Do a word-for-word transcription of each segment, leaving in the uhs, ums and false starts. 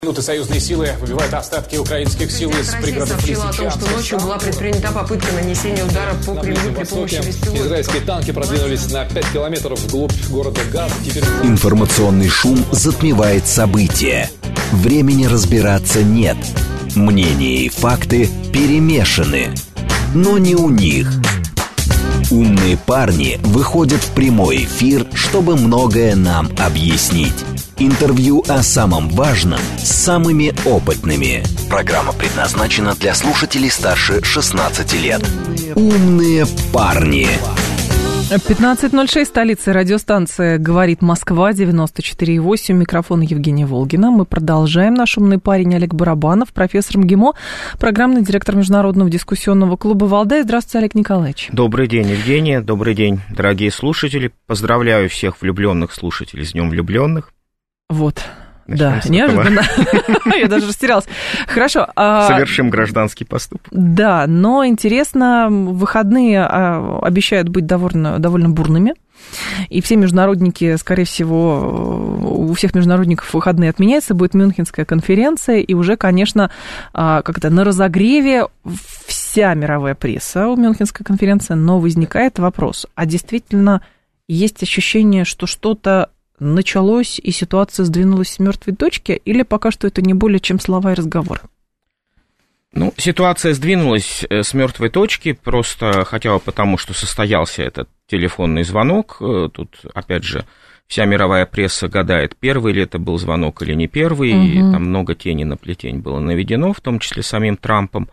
Минуты союзные силы выбивают остатки украинских сил из пригородов Россия сообщила о том, что ночью была предпринята попытка нанесения удара по Кремлю при помощи беспилотников. Израильские танки продвинулись на пять километров вглубь города Газ. Теперь... Информационный шум затмевает события. Времени разбираться нет. Мнения и факты перемешаны. Но не у них. Умные парни выходят в прямой эфир, чтобы многое нам объяснить. Интервью о самом важном с самыми опытными. Программа предназначена для слушателей старше шестнадцати лет. Умные парни. пятнадцать ноль шесть, столица, радиостанция «Говорит Москва», девяносто четыре и восемь, микрофон Евгения Волгина. Мы продолжаем. Наш умный парень Олег Барабанов, профессор МГИМО, программный директор Международного дискуссионного клуба «Валдай». Здравствуйте, Олег Николаевич. Добрый день, Евгения. Добрый день, дорогие слушатели. Поздравляю всех влюбленных слушателей с Днем влюбленных. Вот. Начнем да, неожиданно. Я даже растерялась. Хорошо. Совершим гражданский поступок. Да, но интересно, выходные обещают быть довольно, довольно бурными. И все международники, скорее всего, у всех международников выходные отменяются, будет Мюнхенская конференция, и уже, конечно, как-то на разогреве вся мировая пресса у Мюнхенской конференции, но возникает вопрос, а действительно есть ощущение, что что-то началось, и ситуация сдвинулась с мертвой точки, или пока что это не более чем слова и разговоры? Ну, ситуация сдвинулась с мертвой точки, просто хотя бы потому, что состоялся этот телефонный звонок. Тут, опять же, вся мировая пресса гадает, первый ли это был звонок или не первый, угу. И там много тени на плетень было наведено, в том числе самим Трампом.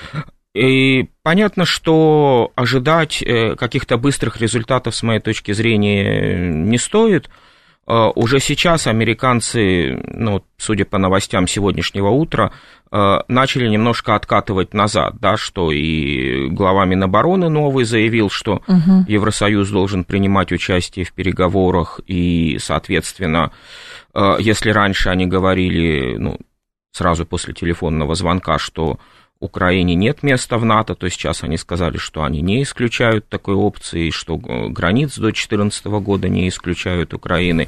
И понятно, что ожидать каких-то быстрых результатов, с моей точки зрения, не стоит. Уже сейчас американцы, ну, судя по новостям сегодняшнего утра, начали немножко откатывать назад, да, что и глава Минобороны новый заявил, что угу. Евросоюз должен принимать участие в переговорах, и, соответственно, если раньше они говорили, ну, сразу после телефонного звонка, что Украине нет места в НАТО, то сейчас они сказали, что они не исключают такой опции, что границ до две тысячи четырнадцатого года не исключают Украины.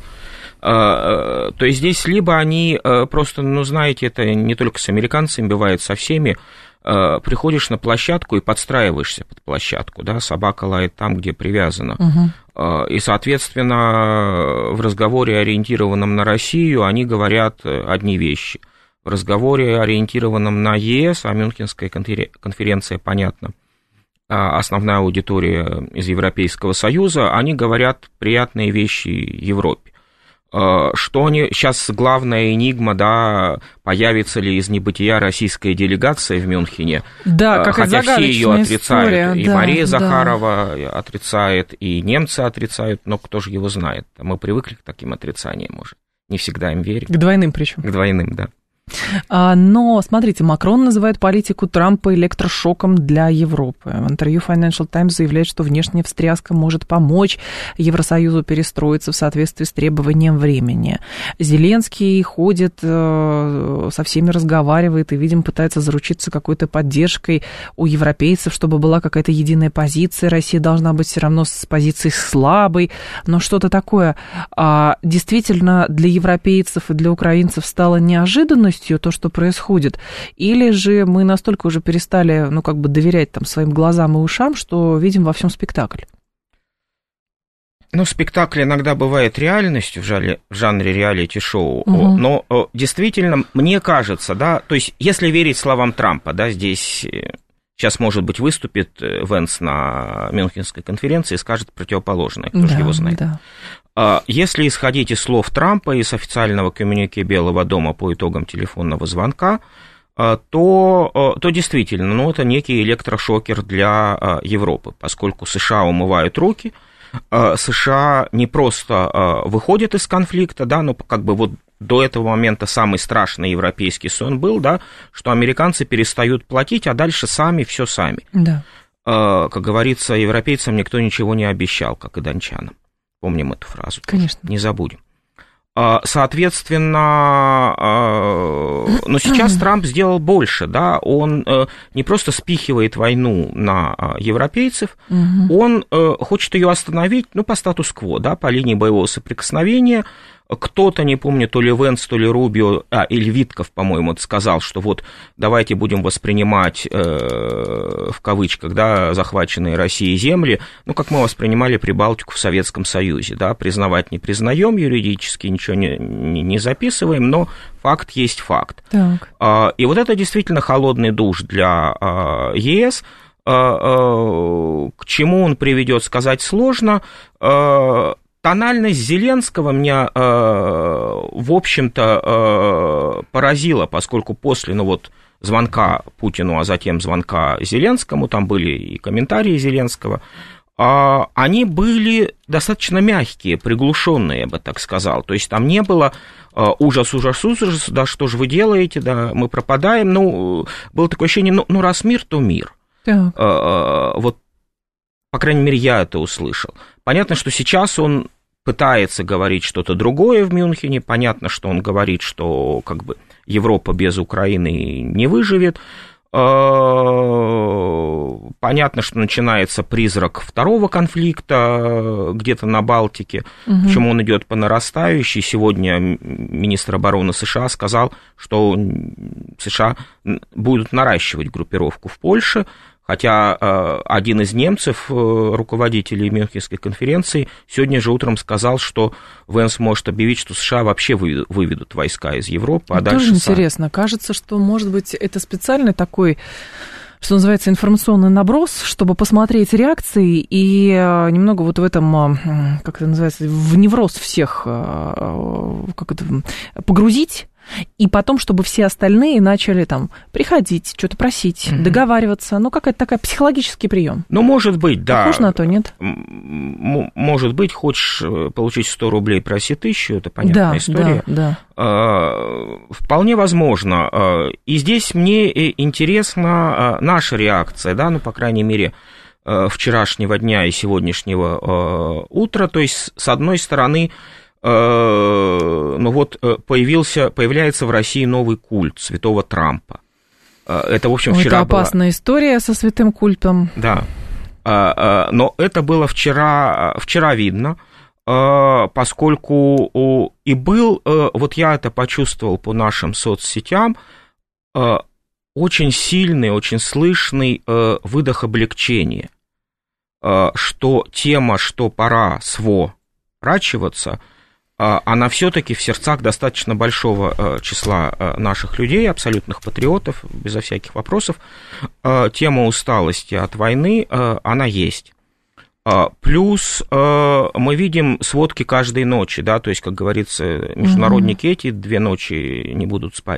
То есть здесь либо они просто, ну, знаете, это не только с американцами бывает, со всеми, приходишь на площадку и подстраиваешься под площадку, да, собака лает там, где привязана. Угу. И, соответственно, в разговоре, ориентированном на Россию, они говорят одни вещи. В разговоре, ориентированном на ЕС, а Мюнхенская конференция, понятно, основная аудитория из Европейского Союза, они говорят приятные вещи Европе. Что они, сейчас главная энигма, да, появится ли из небытия российская делегация в Мюнхене, да, хотя все ее отрицают, история, и да, Мария да. Захарова отрицает, и немцы отрицают, но кто же его знает, мы привыкли к таким отрицаниям уже, не всегда им верим. К двойным причем. К двойным, да. Но, смотрите, Макрон называет политику Трампа электрошоком для Европы. В интервью Financial Times заявляет, что внешняя встряска может помочь Евросоюзу перестроиться в соответствии с требованием времени. Зеленский ходит, со всеми разговаривает и, видимо, пытается заручиться какой-то поддержкой у европейцев, чтобы была какая-то единая позиция. Россия должна быть все равно с позицией слабой, но что-то такое действительно для европейцев и для украинцев стало неожиданностью, то, что происходит, или же мы настолько уже перестали, ну, как бы доверять там своим глазам и ушам, что видим во всем спектакль? Ну, спектакль иногда бывает реальностью в жанре, в жанре реалити-шоу, угу. но действительно, мне кажется, да, то есть, если верить словам Трампа, да, здесь сейчас, может быть, выступит Венс на Мюнхенской конференции и скажет противоположное, кто да, же его знает. Да. Если исходить из слов Трампа и с официального коммюнике Белого дома по итогам телефонного звонка, то, то действительно, ну, это некий электрошокер для Европы, поскольку США умывают руки, США не просто выходят из конфликта, да, но как бы вот до этого момента самый страшный европейский сон был, да, что американцы перестают платить, а дальше сами все сами. Да. Как говорится, европейцам никто ничего не обещал, как и дончанам. Помним эту фразу. Конечно. Не забудем. Соответственно, но сейчас Трамп сделал больше, да, он не просто спихивает войну на европейцев, угу. Он хочет ее остановить, ну, по статус-кво, да, по линии боевого соприкосновения, Кто-то, не помню, то ли Венс, то ли Рубио, а, или Витков, по-моему, сказал, что вот давайте будем воспринимать, э, в кавычках, да, захваченные Россией земли, ну, как мы воспринимали Прибалтику в Советском Союзе, да, признавать не признаем юридически, ничего не, не, не записываем, но факт есть факт. Так. А, и вот это действительно холодный душ для а, ЕС. А, а, к чему он приведет, сказать сложно. А, Тональность Зеленского меня, э, в общем-то, э, поразила, поскольку после, ну вот, звонка Путину, а затем звонка Зеленскому, там были и комментарии Зеленского, э, они были достаточно мягкие, приглушенные, я бы так сказал. То есть там не было э, ужас, ужас, ужас, да что же вы делаете, да, мы пропадаем. Ну, было такое ощущение, ну, ну раз мир, то мир. Э, э, вот, по крайней мере, я это услышал. Понятно, что сейчас он пытается говорить что-то другое в Мюнхене. Понятно, что он говорит, что как бы Европа без Украины не выживет. Понятно, что начинается призрак второго конфликта где-то на Балтике, угу. Причем он идет по нарастающей. Сегодня министр обороны США сказал, что США будут наращивать группировку в Польше. Хотя э, один из немцев, э, руководителей Мюнхенской конференции, сегодня же утром сказал, что Венс может объявить, что США вообще выведут, выведут войска из Европы, а это дальше... Тоже интересно. Кажется, что, может быть, это специальный такой, что называется, информационный наброс, чтобы посмотреть реакции и немного вот в этом, как это называется, в невроз всех, как это, погрузить. И потом, чтобы все остальные начали там приходить, что-то просить, mm-hmm. договариваться. Ну, какая-то такая психологический прием. Ну, может быть, да. Похож на то, нет? М- может быть, хочешь получить сто рублей, проси тысячу, это понятная да, история. Да, да. Вполне возможно. И здесь мне интересна наша реакция, да, ну, по крайней мере, вчерашнего дня и сегодняшнего утра. То есть, с одной стороны, ну вот появился, появляется в России новый культ святого Трампа. Это, в общем, вчера Это опасная было... история со святым культом. Да, но это было вчера, вчера видно, поскольку и был, вот я это почувствовал по нашим соцсетям, очень сильный, очень слышный выдох облегчения, что тема, что пора сворачиваться, она все-таки в сердцах достаточно большого числа наших людей, абсолютных патриотов, безо всяких вопросов. Тема усталости от войны, она есть. Плюс мы видим сводки каждой ночи, да, то есть, как говорится, международники эти две ночи не будут спать.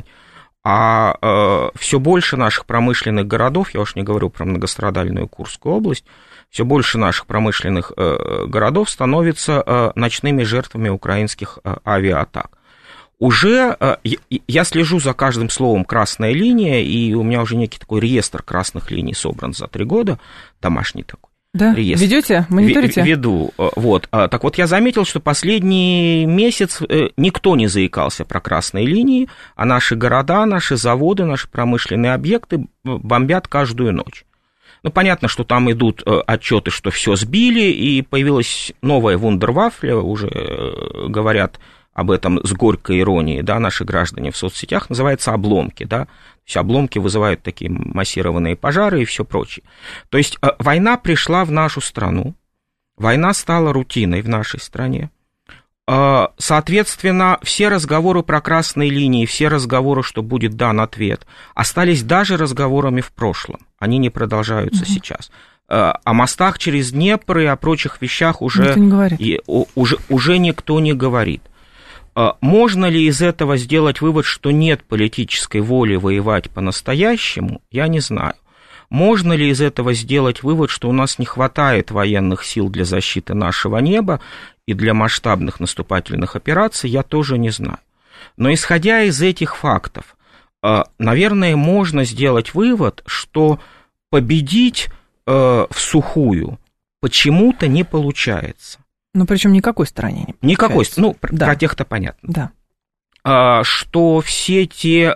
А все больше наших промышленных городов, я уж не говорю про многострадальную Курскую область, все больше наших промышленных э, городов становятся э, ночными жертвами украинских э, авиаатак. Уже э, я слежу за каждым словом «красная линия», и у меня уже некий такой реестр красных линий собран за три года, домашний такой. Да, реестр. Ведете, мониторите? Веду, вот. Так вот, я заметил, что последний месяц никто не заикался про красные линии, а наши города, наши заводы, наши промышленные объекты бомбят каждую ночь. Ну, понятно, что там идут отчеты, что все сбили, и появилась новая вундервафля, уже говорят об этом с горькой иронией, да, наши граждане в соцсетях, называется обломки, да, то есть обломки вызывают такие массированные пожары и все прочее. То есть война пришла в нашу страну, война стала рутиной в нашей стране. Соответственно, все разговоры про красные линии, все разговоры, что будет дан ответ, остались даже разговорами в прошлом. Они не продолжаются угу. сейчас. О мостах через Днепр и о прочих вещах уже никто не, и, уже, уже никто не говорит. Можно ли из этого сделать вывод, что нет политической воли воевать по-настоящему, я не знаю. Можно ли из этого сделать вывод, что у нас не хватает военных сил для защиты нашего неба и для масштабных наступательных операций, я тоже не знаю. Но исходя из этих фактов, наверное, можно сделать вывод, что победить всухую почему-то не получается. Ну, причем никакой стороне не получается. Никакой, ну, да. Про тех-то понятно. Да. Что все те...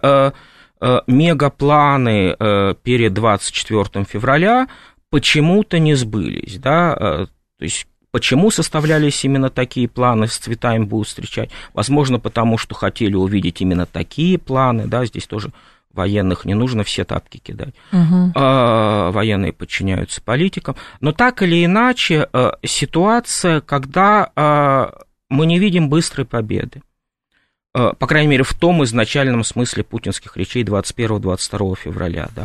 мегапланы перед двадцать четвёртого февраля почему-то не сбылись, да, то есть Почему составлялись именно такие планы, с цветами будут встречать? Возможно, потому что хотели увидеть именно такие планы, да, здесь тоже военных не нужно все тапки кидать. Угу. А, военные подчиняются политикам. Но так или иначе, ситуация, когда мы не видим быстрой победы, по крайней мере, в том изначальном смысле путинских речей двадцать первого — двадцать второго февраля, да,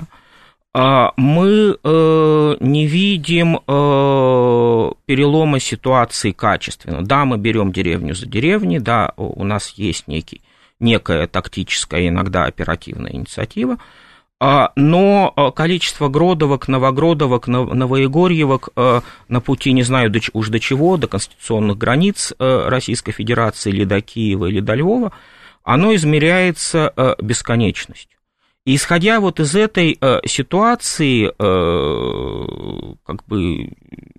мы э, не видим э, перелома ситуации качественно. Да, мы берем деревню за деревней, да, у нас есть некий, некая тактическая, иногда оперативная инициатива, э, но количество Гродовок, Новогродовок, Новоегорьевок э, на пути, не знаю до, уж до чего, до конституционных границ э, Российской Федерации, или до Киева, или до Львова, оно измеряется э, бесконечностью. И исходя вот из этой э, ситуации, э, как бы,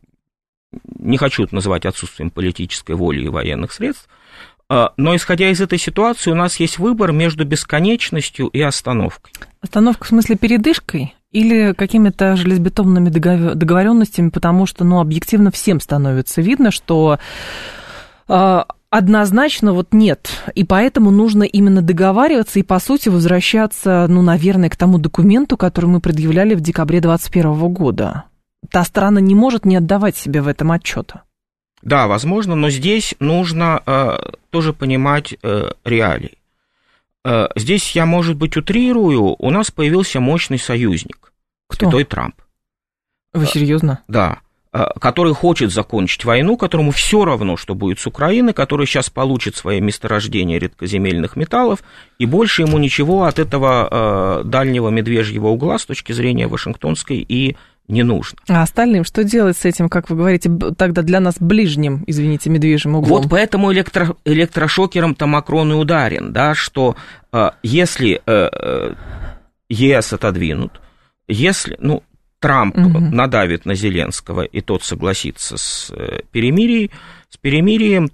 не хочу это называть отсутствием политической воли и военных средств, э, но исходя из этой ситуации у нас есть выбор между бесконечностью и остановкой. Остановка в смысле передышкой или какими-то железобетонными договоренностями, потому что, ну, объективно всем становится видно, что... Э, Однозначно вот нет, и поэтому нужно именно договариваться и, по сути, возвращаться, ну, наверное, к тому документу, который мы предъявляли в декабре двадцать первого года. Та сторона не может не отдавать себе в этом отчета. Да, возможно, но здесь нужно э, тоже понимать э, реалии. Э, здесь я, может быть, утрирую, у нас появился мощный союзник. Кто? Святой Трамп. Вы серьезно? Э, да. Который хочет закончить войну, которому все равно, что будет с Украиной, который сейчас получит свои месторождения редкоземельных металлов, и больше ему ничего от этого э, дальнего медвежьего угла с точки зрения вашингтонской и не нужно. А остальным что делать с этим, как вы говорите, тогда для нас ближним, извините, медвежьим углом? Вот поэтому электро, электрошокером-то Макрон и ударен, да, что э, если э, ЕС отодвинут, если, ну, Трамп угу. надавит на Зеленского, и тот согласится с перемирием, с перемирием,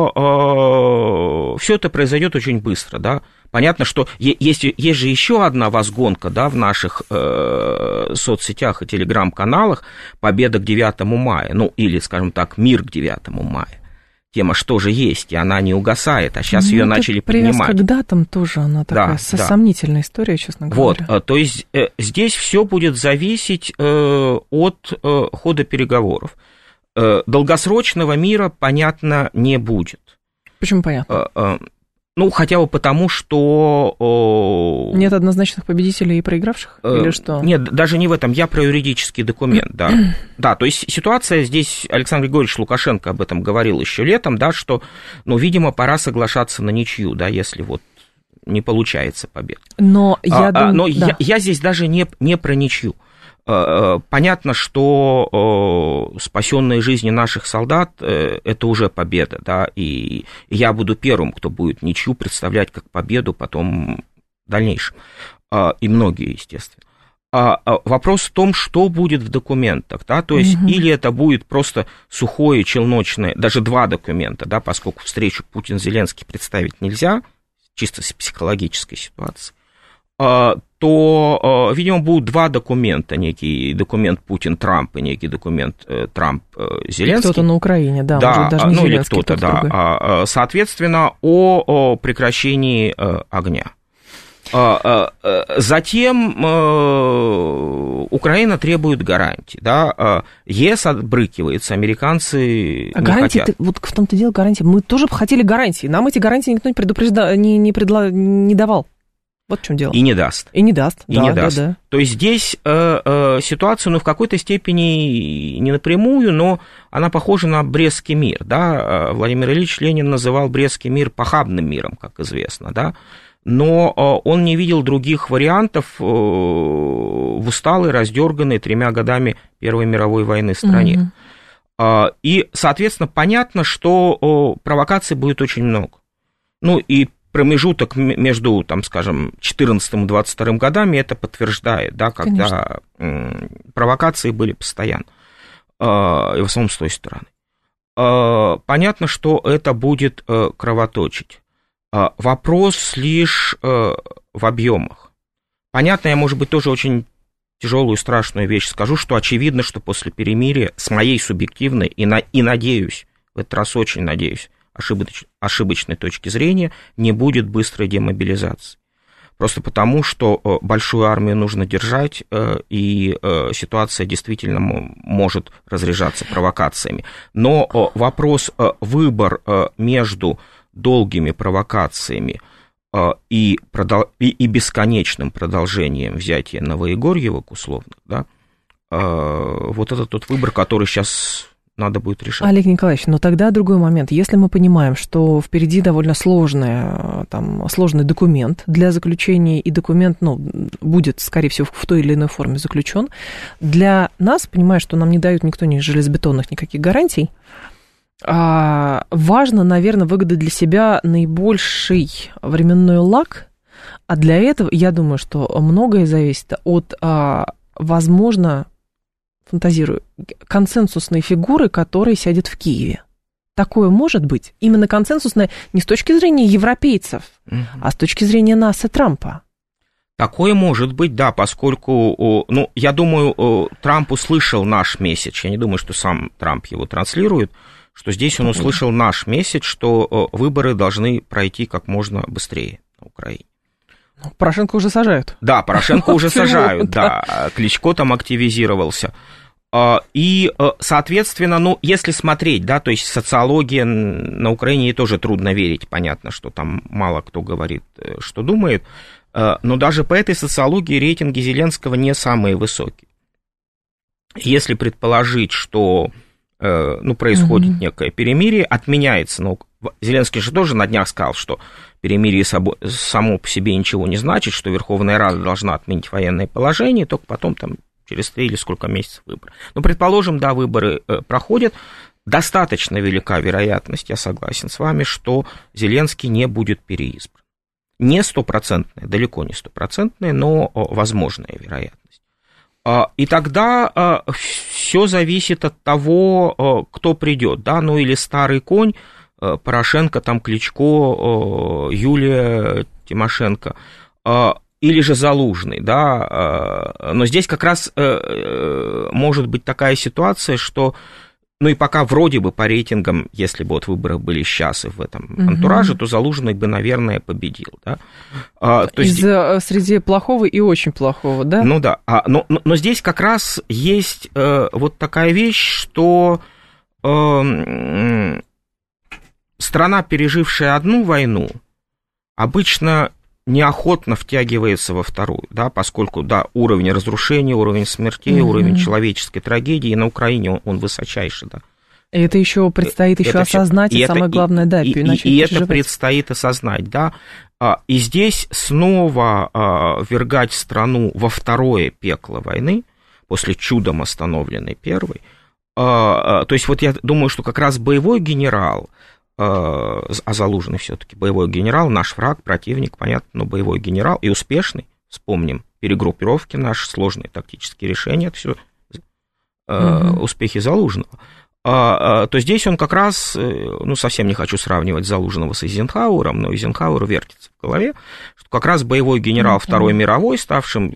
то э, все это произойдет очень быстро, да. Понятно, что есть, есть же еще одна возгонка, да, в наших э, соцсетях и телеграм-каналах, победа к девятому мая, ну, или, скажем так, мир к девятому мая. Тема что же есть, и она не угасает, а сейчас ну, ее начали поднимать. Привязка к датам тоже, она такая да, да. сомнительная история, честно говоря. Вот, то есть э, здесь все будет зависеть э, от э, хода переговоров. Э, долгосрочного мира, понятно, не будет. Почему понятно? Э, э, ну, хотя бы потому, что... Э, Нет однозначных победителей и проигравших? Э, или что? Нет, даже не в этом, я про юридический документ, да. Да, то есть ситуация здесь, Александр Григорьевич Лукашенко об этом говорил еще летом, да, что, ну, видимо, пора соглашаться на ничью, да, если вот не получается победа. Но я а, думаю... Но да. я, я здесь даже не, не про ничью. Понятно, что спасенные жизни наших солдат – это уже победа, да, и я буду первым, кто будет ничью представлять как победу потом в дальнейшем, и многие, естественно. Вопрос в том, что будет в документах, да, то есть угу. или это будет просто сухое, челночное, даже два документа, да, поскольку встречу Путин-Зеленский представить нельзя, чисто с психологической ситуации, то, видимо, будут два документа, некий документ Путин-Трамп и некий документ Трамп-Зеленский. Кто-то на Украине, да, да уже даже не ну Зеленский, или кто-то, кто-то да, другой. Соответственно, о прекращении огня. Затем Украина требует гарантий, да, ЕС отбрыкивается, американцы а не гарантии, хотят. Вот в том-то дело гарантии, мы тоже бы хотели гарантии, нам эти гарантии никто не предупреждал, не, не, предла... не давал. Вот в чем дело. И не даст. И не даст, И да, не да, даст. да. То есть здесь э, э, ситуация, ну, в какой-то степени не напрямую, но она похожа на Брестский мир, да. Владимир Ильич Ленин называл Брестский мир похабным миром, как известно, да. Но э, он не видел других вариантов э, в усталой, раздерганной тремя годами Первой мировой войны стране. Mm-hmm. Э, и, соответственно, понятно, что э, провокаций будет очень много. Ну, и промежуток между, там, скажем, четырнадцатым и двадцать вторым годами это подтверждает, да, когда Конечно. провокации были постоянно, и в основном с той стороны. Понятно, что это будет кровоточить. Вопрос лишь в объемах. Понятно, я, может быть, тоже очень тяжелую, страшную вещь скажу, что очевидно, что после перемирия, с моей субъективной и, на, и надеюсь, в этот раз очень надеюсь, ошибоч, ошибочной точки зрения, не будет быстрой демобилизации. Просто потому, что большую армию нужно держать, и ситуация действительно может разряжаться провокациями. Но вопрос, выбор между долгими провокациями и, продол- и, и бесконечным продолжением взятия Новоегорьевок, условно, да, вот это тот выбор, который сейчас надо будет решать. Олег Николаевич, но тогда другой момент. Если мы понимаем, что впереди довольно сложный, там, сложный документ для заключения, и документ, ну, будет, скорее всего, в той или иной форме заключен, для нас, понимая, что нам не дают никто ни железобетонных никаких гарантий, важно, наверное, выгодать для себя наибольший временной лаг, а для этого, я думаю, что многое зависит от, возможно, фантазирую, консенсусной фигуры, которая сядет в Киеве. Такое может быть? Именно консенсусное не с точки зрения европейцев, угу. а с точки зрения нас и Трампа. Такое может быть, да, поскольку, ну, я думаю, Трамп услышал наш месседж, я не думаю, что сам Трамп его транслирует, что здесь он услышал наш месседж, что выборы должны пройти как можно быстрее на Украине. Порошенко уже сажают. Да, Порошенко уже сажают, да, Кличко там активизировался. И, соответственно, ну, если смотреть, да, то есть социология на Украине, ей тоже трудно верить, понятно, что там мало кто говорит, что думает, но даже по этой социологии рейтинги Зеленского не самые высокие. Если предположить, что, ну, происходит mm-hmm. некое перемирие, отменяется, ну, Зеленский же тоже на днях сказал, что перемирие само по себе ничего не значит, что Верховная Рада должна отменить военное положение, только потом там через три или сколько месяцев выборы. Ну, предположим, да, выборы э, проходят, достаточно велика вероятность, я согласен с вами, что Зеленский не будет переизбран. Не стопроцентная, далеко не стопроцентная, но о, возможная вероятность. А, и тогда а, все зависит от того, а, кто придет, да, ну или старый конь, а, Порошенко, там Кличко, а, Юлия Тимошенко, а, или же Залужный, да, но здесь как раз может быть такая ситуация, что, ну и пока вроде бы по рейтингам, если бы вот выборы были сейчас и в этом угу. антураже, то Залужный бы, наверное, победил, да. То есть... Из, среди плохого и очень плохого, да? Ну да, но, но, но здесь как раз есть вот такая вещь, что страна, пережившая одну войну, обычно неохотно втягивается во вторую, да, поскольку, да, уровень разрушения, уровень смертей, mm-hmm. уровень человеческой трагедии на Украине, он, он высочайший, да. И это еще предстоит еще это осознать, и, и самое это, главное, да, и, и, и это предстоит осознать, да. И здесь снова ввергать страну во второе пекло войны, после чудом остановленной первой. То есть вот я думаю, что как раз боевой генерал, а Залужный все-таки боевой генерал, наш враг, противник, понятно, но боевой генерал и успешный, вспомним перегруппировки наши, сложные тактические решения, это все угу. успехи Залужного, а, то здесь он как раз, ну, совсем не хочу сравнивать Залужного с Эйзенхауэром, но Эйзенхауэр вертится в голове, что как раз боевой генерал угу. Второй мировой, ставшим,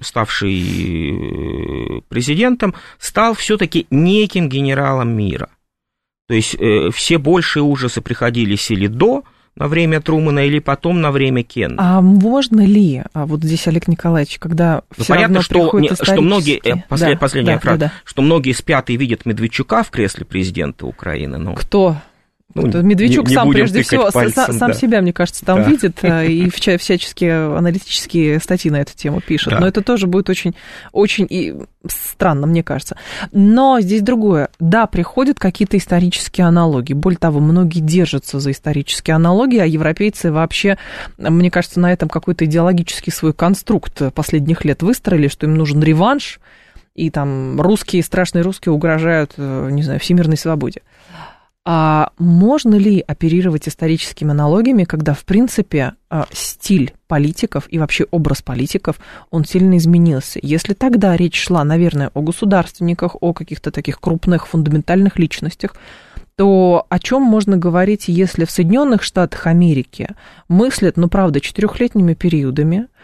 ставший президентом, стал все-таки неким генералом мира. То есть э, все большие ужасы приходились или до, на время Трумэна, или потом на время Кеннеди. А можно ли, а вот здесь, Олег Николаевич, когда ну, все понятно, равно что, приходит не, что многие, э, послед, да, последняя да, фраза, да, да. что многие спят и видят Медведчука в кресле президента Украины. Но... Кто? Ну, Медведчук не, не сам, прежде всего, пальцем, сам да. себя, мне кажется, там да. видит и всяческие аналитические статьи на эту тему пишет. Да. Но это тоже будет очень, очень и странно, мне кажется. Но здесь другое. Да, приходят какие-то исторические аналогии. Более того, многие держатся за исторические аналогии, а европейцы вообще, мне кажется, на этом какой-то идеологический свой конструкт последних лет выстроили, что им нужен реванш, и там русские, страшные русские угрожают, не знаю, всемирной свободе. А можно ли оперировать историческими аналогиями, когда, в принципе, стиль политиков и вообще образ политиков, он сильно изменился? Если тогда речь шла, наверное, о государственниках, о каких-то таких крупных фундаментальных личностях, то о чем можно говорить, если в Соединенных Штатах Америки мыслят, ну, правда, четырехлетними периодами,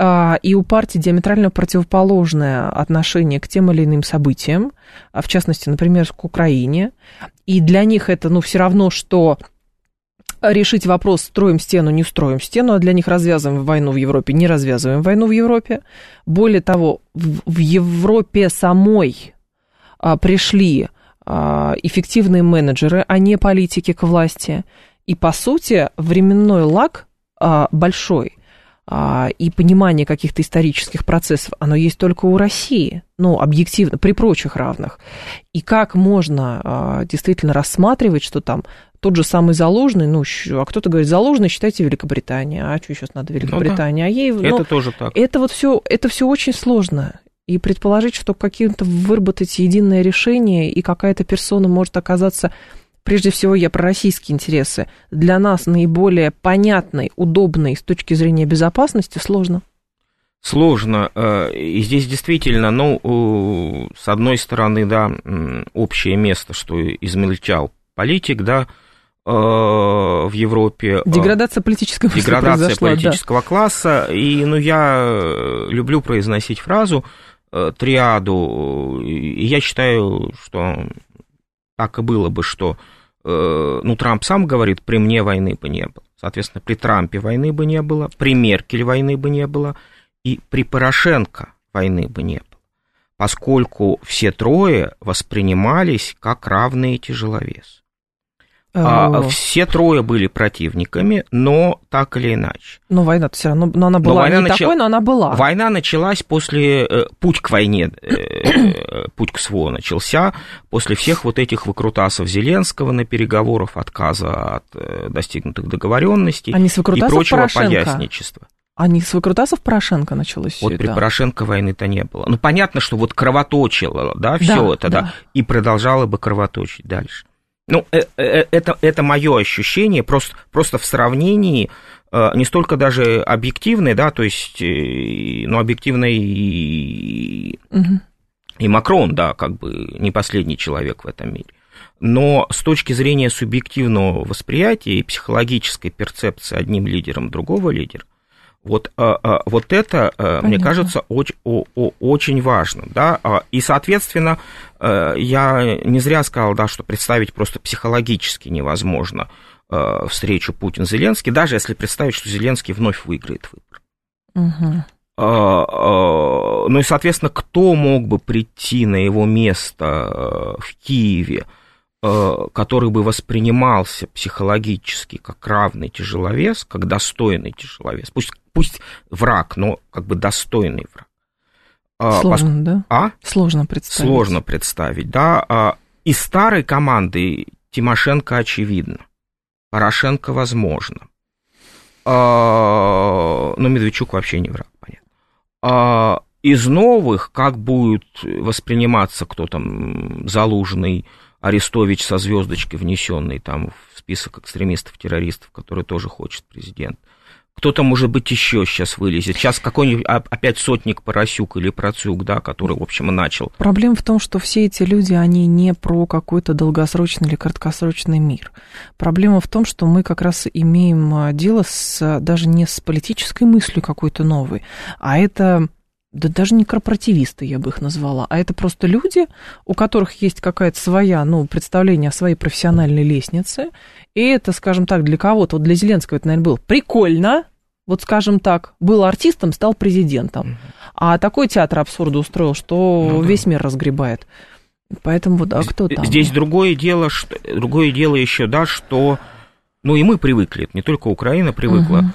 и у партий диаметрально противоположное отношение к тем или иным событиям, в частности, например, к Украине, и для них это, ну, все равно, что решить вопрос, строим стену, не строим стену, а для них развязываем войну в Европе, не развязываем войну в Европе. Более того, в Европе самой пришли эффективные менеджеры, а не политики к власти, и, по сути, временной лаг большой, и понимание каких-то исторических процессов, оно есть только у России, ну, объективно, при прочих равных. И как можно действительно рассматривать, что там тот же самый Залужный, ну, а кто-то говорит, Залужный, считайте, Великобритания, а что сейчас надо Великобритания? Ну, да. А ей, это ну, тоже так. Это вот все, это все очень сложно. И предположить, что каким-то выработать единое решение, и какая-то персона может оказаться... Прежде всего, я про российские интересы. Для нас наиболее понятной, удобной с точки зрения безопасности сложно. Сложно. И здесь действительно, ну, с одной стороны, да, общее место, что измельчал политик, да, в Европе. Деградация политического класса. Деградация политического да. класса. И, ну, я люблю произносить фразу, триаду, и я считаю, что... Так и было бы, что, э, ну, Трамп сам говорит, при мне войны бы не было. Соответственно, при Трампе войны бы не было, при Меркель войны бы не было, и при Порошенко войны бы не было, поскольку все трое воспринимались как равные тяжеловесы. А, все трое были противниками, но так или иначе. Но война-то все равно, но она была но не начал... такой, но она была. Война началась после, э, путь к войне, э, путь к СВО начался после всех вот этих выкрутасов Зеленского на переговорах, отказа от э, достигнутых договоренностей и прочего Порошенко. поясничества. А не с выкрутасов Порошенко началось вот все при это? Порошенко войны-то не было. Ну, понятно, что вот кровоточило, да, все да, это, да. да, и продолжало бы кровоточить дальше. Ну, это, это мое ощущение, просто, просто в сравнении, не столько даже объективное, да, то есть, ну, объективно и, угу. и Макрон, да, как бы не последний человек в этом мире, но с точки зрения субъективного восприятия и психологической перцепции одним лидером другого лидера, вот, вот это, Понятно. Мне кажется, очень, очень важным, да, и, соответственно, я не зря сказал, да, что представить просто психологически невозможно встречу Путин-Зеленский, даже если представить, что Зеленский вновь выиграет выборы. Угу. Ну и, соответственно, кто мог бы прийти на его место в Киеве, который бы воспринимался психологически как равный тяжеловес, как достойный тяжеловес, пусть, пусть враг, но как бы достойный враг. Сложно, Пос... да? А? Сложно представить. Сложно представить, да. Из старой команды Тимошенко очевидно, Порошенко возможно, но Медведчук вообще не враг, понятно. Из новых, как будет восприниматься кто там, Залужный, Арестович со звездочкой, внесенный там в список экстремистов-террористов, который тоже хочет президент. Кто-то, может быть, еще сейчас вылезет. Сейчас какой-нибудь опять сотник Поросюк или Процюк, да, который, в общем, и начал. Проблема в том, что все эти люди, они не про какой-то долгосрочный или краткосрочный мир. Проблема в том, что мы как раз имеем дело с, даже не с политической мыслью какой-то новой, а это... Да даже не корпоративисты, я бы их назвала, а это просто люди, у которых есть какая-то своя, ну, представление о своей профессиональной лестнице, и это, скажем так, для кого-то, вот для Зеленского это, наверное, было прикольно, вот, скажем так, был артистом, стал президентом, а такой театр абсурда устроил, что ну, да. весь мир разгребает. Поэтому вот, а кто там? Здесь другое дело, что, другое дело еще, да, что, ну, и мы привыкли, не только Украина привыкла, угу.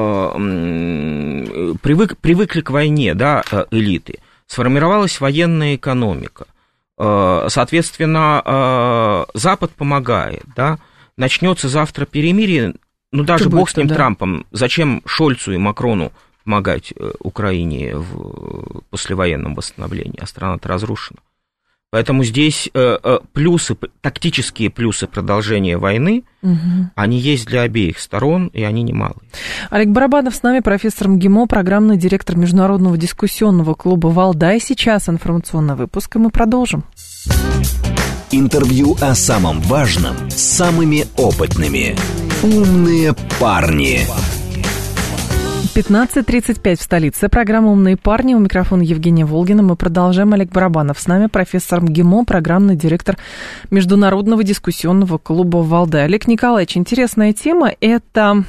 Привык, привыкли к войне, да, элиты. Сформировалась военная экономика. Соответственно, Запад помогает, да. Начнется завтра перемирие, ну даже Что бог будет, с ним, да. Трампом. Зачем Шольцу и Макрону помогать Украине в послевоенном восстановлении, а страна-то разрушена. Поэтому здесь плюсы, тактические плюсы продолжения войны, угу. они есть для обеих сторон, и они немалые. Олег Барабанов с нами, профессор МГИМО, программный директор Международного дискуссионного клуба «Валдай». Сейчас информационный выпуск, и мы продолжим. Интервью о самом важном с самыми опытными. «Умные парни». пятнадцать тридцать пять в столице. Программа «Умные парни». У микрофона Евгения Волгина. Мы продолжаем. Олег Барабанов с нами, профессор МГИМО, программный директор Международного дискуссионного клуба «Валдай». Олег Николаевич, интересная тема. Это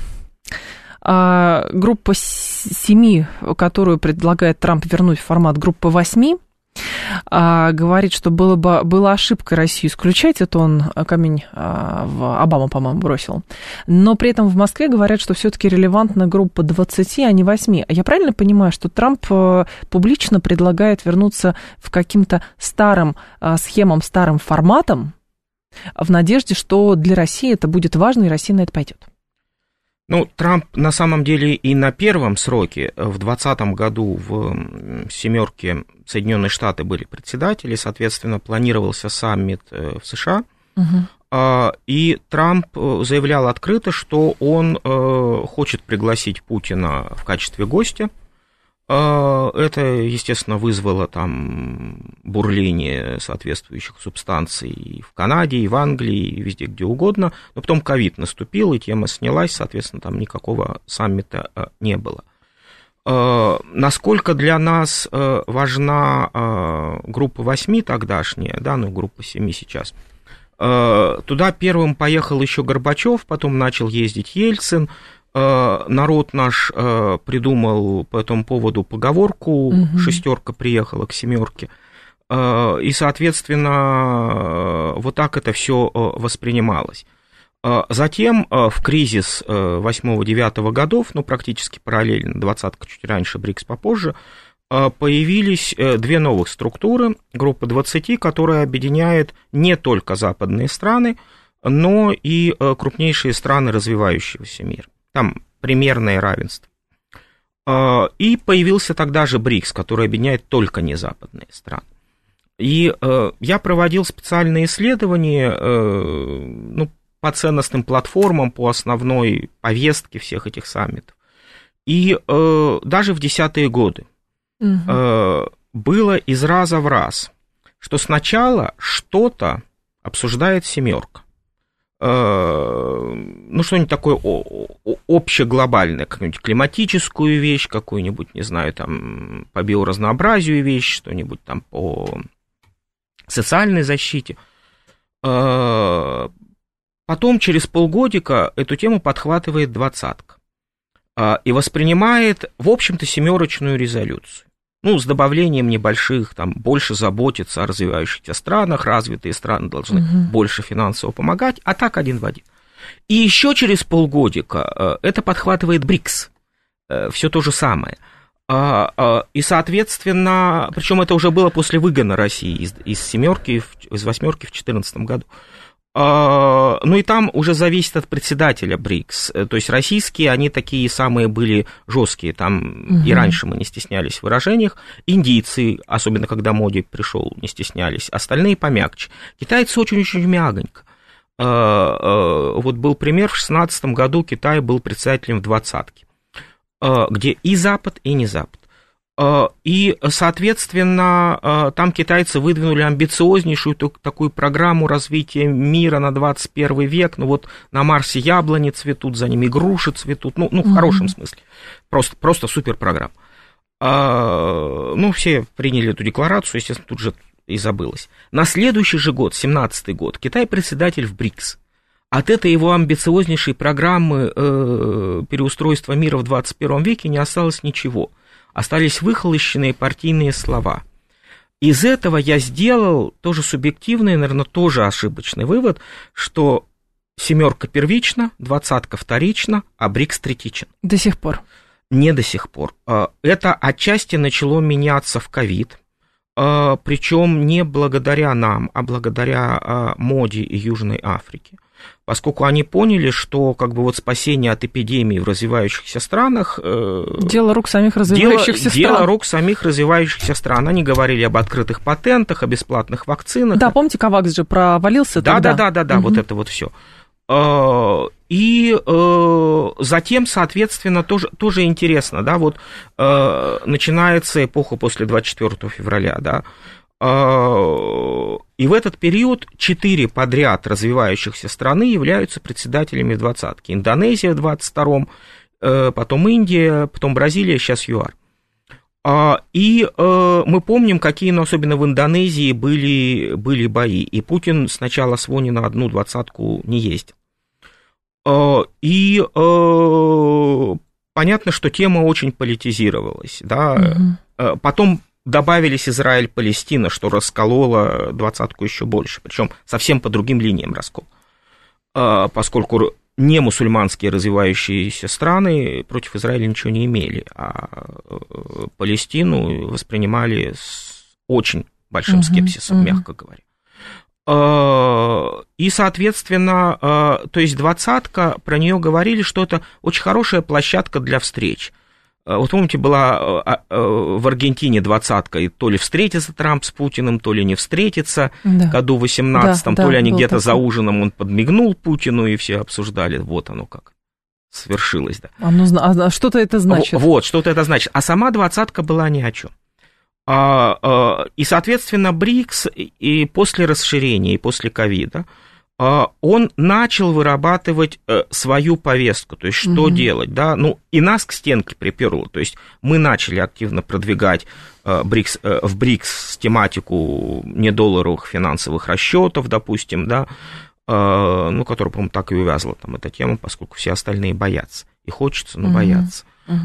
а, группа семи, которую предлагает Трамп вернуть в формат группы восьми. А, говорит, что было бы, была ошибкой Россию исключать, это он камень а, в Обама, по-моему, бросил. Но при этом в Москве говорят, что все-таки релевантна группа двадцати, а не восьми. Я правильно понимаю, что Трамп а, публично предлагает вернуться в каким-то старым а, схемам, старым форматам, в надежде, что для России это будет важно, и Россия на это пойдет? Ну, Трамп на самом деле и на первом сроке, в двадцатом году в семерке Соединенные Штаты были председатели, соответственно, планировался саммит в США, угу. И Трамп заявлял открыто, что он хочет пригласить Путина в качестве гостя. Это, естественно, вызвало там бурление соответствующих субстанций и в Канаде, и в Англии, и везде, где угодно. Но потом ковид наступил, и тема снялась, соответственно, там никакого саммита не было. Насколько для нас важна группа восьми тогдашняя, да, ну, группа семи сейчас, туда первым поехал еще Горбачев, потом начал ездить Ельцин. Народ наш придумал по этому поводу поговорку, угу. Шестерка приехала к семерке, и, соответственно, вот так это все воспринималось. Затем в кризис восьмого-девятого годов, ну, практически параллельно, двадцатка чуть раньше, БРИКС попозже, появились две новых структуры, группа двадцати, которая объединяет не только западные страны, но и крупнейшие страны развивающегося мира. Там примерное равенство. И появился тогда же БРИКС, который объединяет только незападные страны. И я проводил специальные исследования, ну, по ценностным платформам, по основной повестке всех этих саммитов. И даже в десятые годы угу. было из раза в раз, что сначала что-то обсуждает семерка. Ну, что-нибудь такое общеглобальное, какую-нибудь климатическую вещь, какую-нибудь, не знаю, там, по биоразнообразию вещь, что-нибудь там по социальной защите. Потом через полгодика эту тему подхватывает двадцатка и воспринимает, в общем-то, семерочную резолюцию. Ну, с добавлением небольших, там, больше заботиться о развивающихся странах, развитые страны должны угу. больше финансово помогать, а так один в один. И еще через полгодика это подхватывает БРИКС, все то же самое. И, соответственно, причем это уже было после выгона России из, из семерки, из восьмерки в две тысячи четырнадцатом году. Ну и там уже зависит от председателя БРИКС, то есть российские, они такие самые были жесткие, там угу. и раньше мы не стеснялись в выражениях, индийцы, особенно когда Моди пришел, не стеснялись, остальные помягче, китайцы очень-очень мягонько. Вот был пример, в шестнадцатом году Китай был председателем в двадцатке, где и Запад, и не Запад. И, соответственно, там китайцы выдвинули амбициознейшую такую программу развития мира на двадцать первый век. Ну вот на Марсе яблони цветут, за ними груши цветут, ну, ну в хорошем mm-hmm. смысле. Просто, просто суперпрограмма. Ну, все приняли эту декларацию, естественно, тут же и забылось. На следующий же год, семнадцатый год, Китай председатель в БРИКС. От этой его амбициознейшей программы э, переустройства мира в двадцать первом веке не осталось ничего. Остались выхолощенные партийные слова. Из этого я сделал тоже субъективный, наверное, тоже ошибочный вывод, что семерка первична, двадцатка вторична, а БРИКС третичен. До сих пор? Не до сих пор. Это отчасти начало меняться в ковид, причем не благодаря нам, а благодаря Моди и Южной Африке. Поскольку они поняли, что как бы вот спасение от эпидемии в развивающихся странах... Дело рук самих развивающихся дело, стран. Дело рук самих развивающихся стран. Они говорили об открытых патентах, о бесплатных вакцинах. Да, помните, Ковакс же провалился да, тогда? Да, да, да, да, угу. Вот это вот все. И затем, соответственно, тоже, тоже интересно, да, вот начинается эпоха после двадцать четвёртого февраля, да, и в этот период четыре подряд развивающихся страны являются председателями в двадцатке. Индонезия в двадцать втором, потом Индия, потом Бразилия, сейчас ЮАР. И мы помним, какие, ну, особенно в Индонезии, были, были бои. И Путин сначала с Вони на одну двадцатку не ездил. И понятно, что тема очень политизировалась. Да? Угу. Потом добавились Израиль-Палестина, что раскололо двадцатку еще больше. Причем совсем по другим линиям раскол. Поскольку не мусульманские развивающиеся страны против Израиля ничего не имели, а Палестину воспринимали с очень большим скепсисом, uh-huh, uh-huh. мягко говоря. И, соответственно, то есть двадцатка, про нее говорили, что это очень хорошая площадка для встреч. Вот помните, была в Аргентине двадцатка, и то ли встретится Трамп с Путиным, то ли не встретится, да. в году восемнадцатом, да, то ли да, они где-то такой. За ужином он подмигнул Путину, и все обсуждали, вот оно как свершилось. Да. А, ну, а что-то это значит? Вот, что-то это значит. А сама двадцатка была ни о чем. И, соответственно, БРИКС и после расширения, и после ковида, он начал вырабатывать свою повестку, то есть что угу. делать, да, ну, и нас к стенке приперло, то есть мы начали активно продвигать БРИКС, в БРИКС тематику недолларовых финансовых расчетов, допустим, да, ну, которая, по-моему, так и увязла там эта тема, поскольку все остальные боятся, и хочется, но угу. боятся,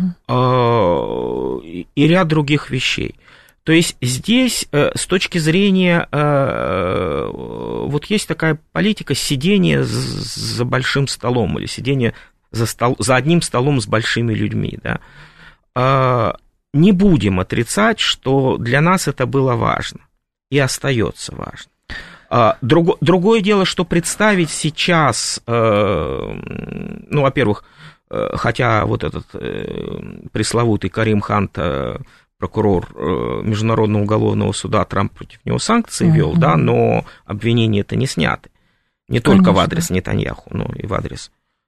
угу. и ряд других вещей. То есть здесь с точки зрения, вот есть такая политика сидения за большим столом или сидения за, стол, за одним столом с большими людьми, да. Не будем отрицать, что для нас это было важно и остается важно. Друг, другое дело, что представить сейчас, ну, во-первых, хотя вот этот пресловутый Карим Хант, прокурор Международного уголовного суда, Трамп против него санкции ввел, mm-hmm. да, но обвинения-то не сняты. Не Конечно. Только в адрес Нетаньяху, но и в адрес...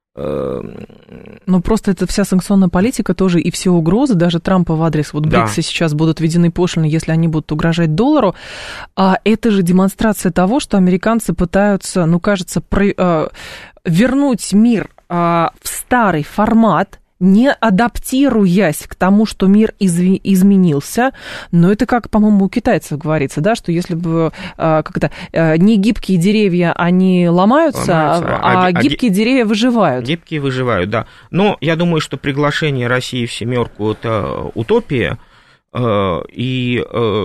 Ну, просто это вся санкционная политика тоже, и все угрозы, даже Трампа в адрес вот БРИКСа да. сейчас будут введены пошлины, если они будут угрожать доллару. А это же демонстрация того, что американцы пытаются, ну, кажется, про, э, вернуть мир э, в старый формат, не адаптируясь к тому, что мир изв... изменился, но это как, по-моему, у китайцев говорится, да, что если бы как-то не гибкие деревья, они ломаются, ломаются а, а гибкие а... деревья выживают. Гибкие выживают, да. Но я думаю, что приглашение России в семерку это утопия, и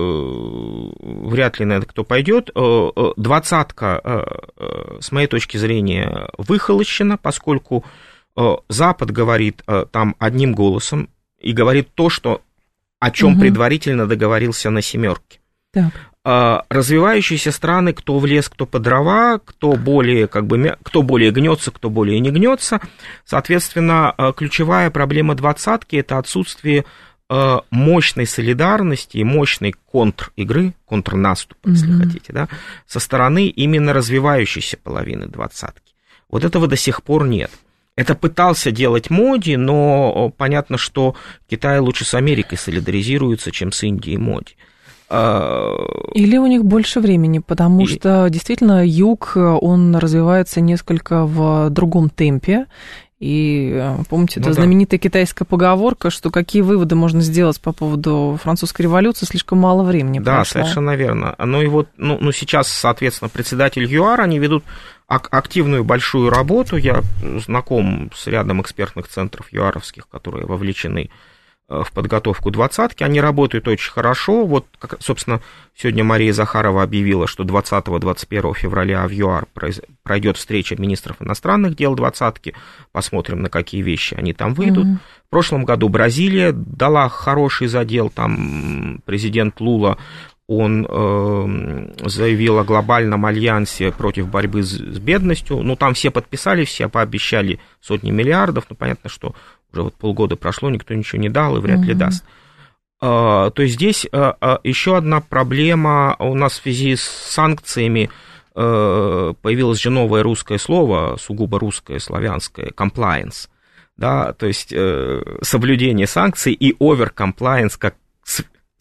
вряд ли на это кто пойдет. Двадцатка, с моей точки зрения, выхолощена, поскольку Запад говорит там одним голосом и говорит то, что, о чем угу. предварительно договорился на семерке. Так. Развивающиеся страны, кто в лес, кто по дрова, кто более, как бы, кто более гнется, кто более не гнется. Соответственно, ключевая проблема двадцатки – это отсутствие мощной солидарности и мощной контр-игры, контрнаступа, угу. если хотите, да, со стороны именно развивающейся половины двадцатки. Вот этого до сих пор нет. Это пытался делать Моди, но понятно, что Китай лучше с Америкой солидаризируется, чем с Индией и Моди. Или у них больше времени, потому Или... что действительно юг, он развивается несколько в другом темпе. И помните, ну, это да. знаменитая китайская поговорка, что какие выводы можно сделать по поводу французской революции, слишком мало времени да, прошло. Да, совершенно верно. Ну и вот, ну, ну сейчас, соответственно, председатель ЮАР, они ведут активную большую работу. Я знаком с рядом экспертных центров юаровских, которые вовлечены в подготовку двадцатки. Они работают очень хорошо. Вот, собственно, сегодня Мария Захарова объявила, что двадцатого-двадцать первого февраля в ЮАР пройдет встреча министров иностранных дел двадцатки. Посмотрим, на какие вещи они там выйдут. Mm-hmm. В прошлом году Бразилия дала хороший задел. Там президент Лула, он э, заявил о глобальном альянсе против борьбы с, с бедностью. Ну, там все подписали, все пообещали сотни миллиардов. Ну, понятно, что уже вот полгода прошло, никто ничего не дал и вряд ли mm-hmm. даст. А, то есть здесь а, а, еще одна проблема у нас в связи с санкциями. А, появилось же новое русское слово, сугубо русское, славянское, compliance. Да, то есть э, соблюдение санкций и over-compliance как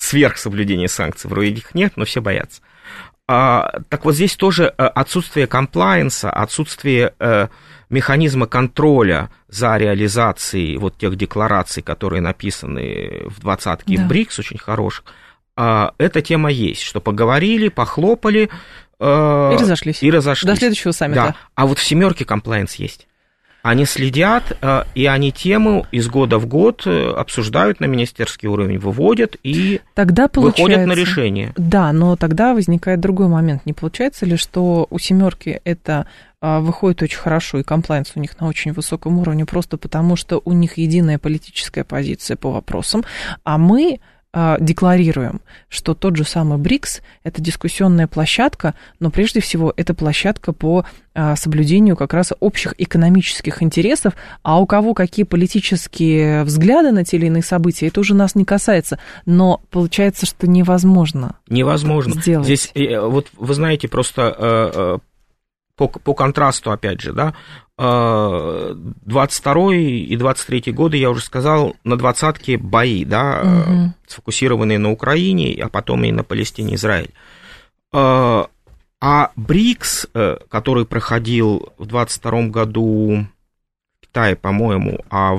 сверхсоблюдения санкций, вроде их нет, но все боятся. Так вот здесь тоже отсутствие комплаенса, отсутствие механизма контроля за реализацией вот тех деклараций, которые написаны в двадцатке да. в БРИКС, очень хороших, эта тема есть, что поговорили, похлопали и разошлись. И разошлись. До следующего саммита. Да. А вот в семерке комплаенс есть. Они следят, и они тему из года в год обсуждают на министерский уровень, выводят и тогда выходят на решение. Да, но тогда возникает другой момент. Не получается ли, что у семерки это выходит очень хорошо, и комплаенс у них на очень высоком уровне, просто потому что у них единая политическая позиция по вопросам, а мы декларируем, что тот же самый БРИКС – это дискуссионная площадка, но прежде всего это площадка по соблюдению как раз общих экономических интересов, а у кого какие политические взгляды на те или иные события, это уже нас не касается, но получается, что невозможно Невозможно. Сделать. Здесь, вот вы знаете, просто по, по контрасту, опять же, да, двадцать второй и двадцать третий годы, я уже сказал, на двадцатке бои, да, угу. сфокусированные на Украине, а потом и на Палестине, Израиль. А БРИКС, который проходил в двадцать втором году в Китае, по-моему, а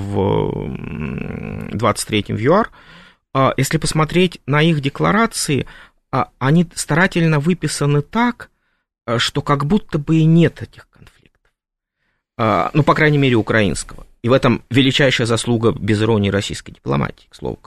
в двадцать третьем в ЮАР, если посмотреть на их декларации, они старательно выписаны так, что как будто бы и нет этих конфликтов. Ну, по крайней мере, украинского. И в этом величайшая заслуга, без иронии, российской дипломатии, к слову.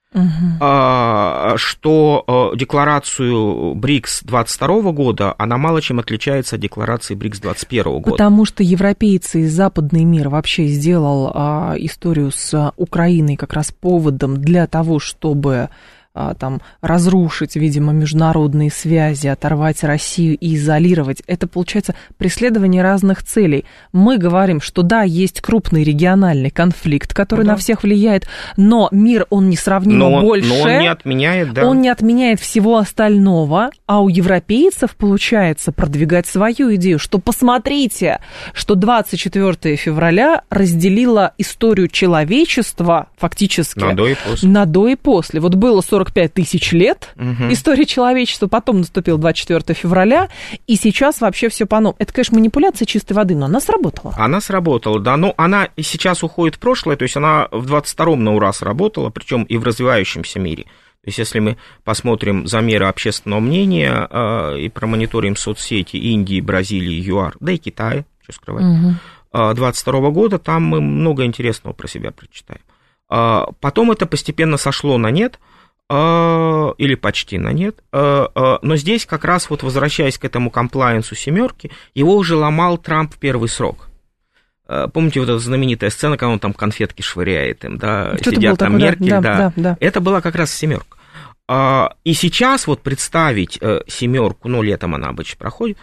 Угу. Что декларацию БРИКС двадцать второго года, она мало чем отличается от декларации БРИКС двадцать первого года. Потому что европейцы и западный мир вообще сделал а, историю с Украиной как раз поводом для того, чтобы там, разрушить, видимо, международные связи, оторвать Россию и изолировать. Это, получается, преследование разных целей. Мы говорим, что да, есть крупный региональный конфликт, который ну, да. на всех влияет, но мир, он несравнимо но, больше. Но он не отменяет, да. Он не отменяет всего остального, а у европейцев, получается, продвигать свою идею, что посмотрите, что двадцать четвёртого февраля разделило историю человечества фактически на до и после. На до и после. Вот было сорок пять тысяч лет угу. истории человечества, потом наступил двадцать четвёртого февраля, и сейчас вообще все по-новому. Это, конечно, манипуляция чистой воды, но она сработала. Она сработала, да, но она и сейчас уходит в прошлое, то есть она в двадцать втором на ура сработала, причем и в развивающемся мире. То есть если мы посмотрим замеры общественного мнения э, и промониторим соцсети Индии, Бразилии, ЮАР, да и Китая, что скрывать, угу. двадцать второго года, там мы много интересного про себя прочитаем. Э, потом это постепенно сошло на нет, или почти на нет, но здесь как раз вот возвращаясь к этому комплаенсу семерки, его уже ломал Трамп в первый срок. Помните вот эта знаменитая сцена, когда он там конфетки швыряет им, да, что сидят там такое, Меркель, да, да. Да, да. Это была как раз семерка. И сейчас вот представить семерку, ну, летом она обычно проходит,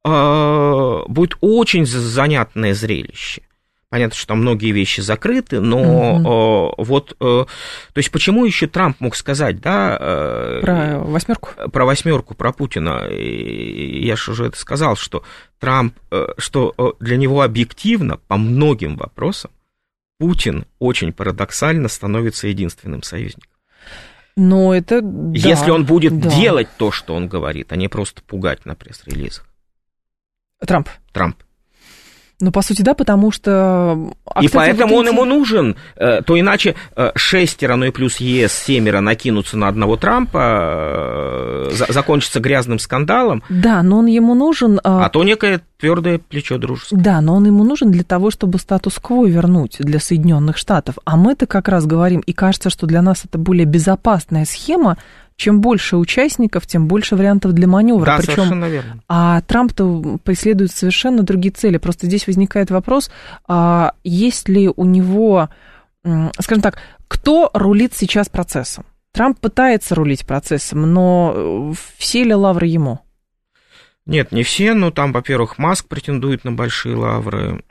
будет очень занятное зрелище. Понятно, что там многие вещи закрыты, но mm-hmm. э, вот, э, то есть почему еще Трамп мог сказать, да? Э, про восьмерку? Про восьмерку, про Путина. И я же уже это сказал, что Трамп, э, что для него объективно по многим вопросам Путин очень парадоксально становится единственным союзником. Но это, да, если он будет да. делать то, что он говорит, а не просто пугать на пресс-релизах. Трамп? Трамп. Ну, по сути, да, потому что... А, и кстати, поэтому вот он ему нужен, то иначе шестеро, ну и плюс ЕС, семеро накинутся на одного Трампа, закончится грязным скандалом. Да, но он ему нужен... А то некое твердое плечо дружеское. Да, но он ему нужен для того, чтобы статус-кво вернуть для Соединенных Штатов. А мы-то как раз говорим, и кажется, что для нас это более безопасная схема. Чем больше участников, тем больше вариантов для маневра. Да, Причем, совершенно верно. А Трамп-то преследует совершенно другие цели. Просто здесь возникает вопрос, а есть ли у него, скажем так, кто рулит сейчас процессом? Трамп пытается рулить процессом, но все ли лавры ему? Нет, не все, но там, во-первых, Маск претендует на большие лавры.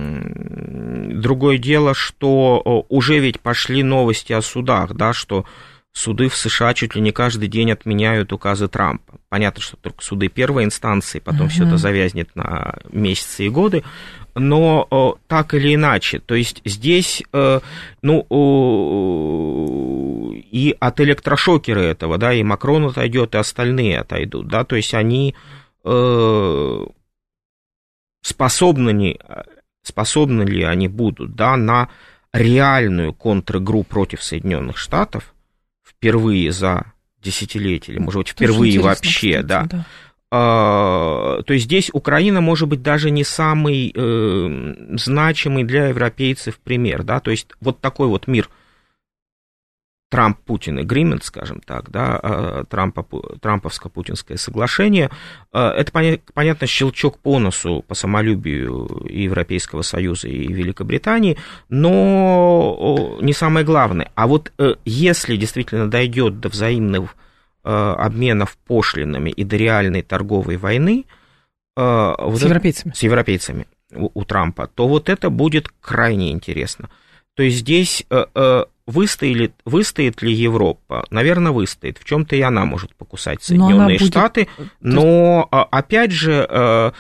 Другое дело, что уже ведь пошли новости о судах, да, что суды в США чуть ли не каждый день отменяют указы Трампа. Понятно, что только суды первой инстанции, потом uh-huh. все это завязнет на месяцы и годы, но о, так или иначе, то есть здесь, э, ну, о, и от электрошокера этого, да, и Макрон отойдет, и остальные отойдут, да, то есть они э, способны, не, способны ли они будут, да, на реальную контр-игру против Соединенных Штатов впервые за десятилетие, или, может быть, впервые вообще, кстати, да. да. А, то есть здесь Украина, может быть, даже не самый э, значимый для европейцев пример, да, то есть вот такой вот мир Трамп-Путин agreement, скажем так, да, Трамповско-путинское соглашение, это, понятно, щелчок по носу, по самолюбию и Европейского Союза, и Великобритании, но не самое главное. А вот если действительно дойдет до взаимных обменов пошлинами и до реальной торговой войны вот с европейцами, это, с европейцами у, у Трампа, то вот это будет крайне интересно. То есть здесь выстоит, выстоит ли Европа? Наверное, выстоит. В чем-то и она может покусать Соединенные будет... Штаты, но опять же